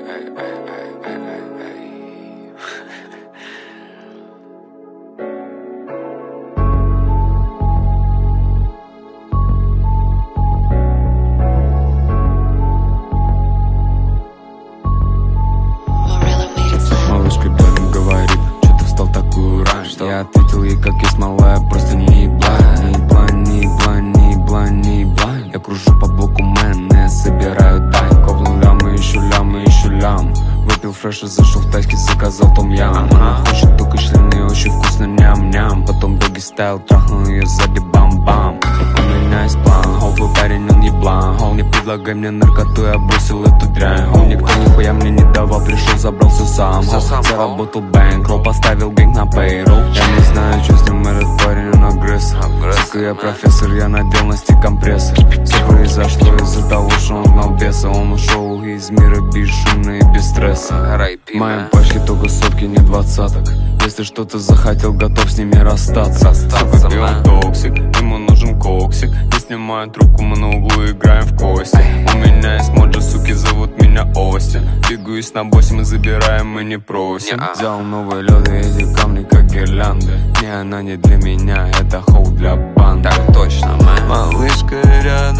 Малышка рядом говорит, что ты встал такую рань. Я ответил ей, как есть, малая, просто не ебла. Не ебла, не ебла, не ебла, не ебла. Я кружу по блоку мэн, собираю тайм. Коплю лямы, ищу лям. Выпил фреш и зашел в тайский, заказал том-ям. Она хочет только члены, очень вкусно, ням-ням. Потом доги стайл, трахнул ее сзади, бам-бам. У меня есть план, хоу, твой парень, он еблан. Хоу, не предлагай мне наркоту, я бросил эту дрянь. Хоу, никто нихуя мне не давал, пришел, забрал все сам. Хоу, заработал бэнкролл, поставил гэнг на пейролл. Я не знаю, что с ним этот парень, он агрессор. Сука, я профессор, я надел на стик компрессор. Все произошло из-за того, что он гнал беса. Он ушел из мира бесшумно и без стресса. В моем пачке только сотки, не двадцаток. Если что-то захотел, готов с ними расстаться. Сука, и он токсик, ему нужен коксик. Не снимаю трубку, мы на углу играем в кости. У меня есть моджа, суки, зовут меня Остин. Двигаюсь на боссе, мы забираем, мы не просим. Взял новые лёды, эти камни как гирлянды. Не, она не для меня, это хоу для банды. Так точно, мэн. Малышка рядом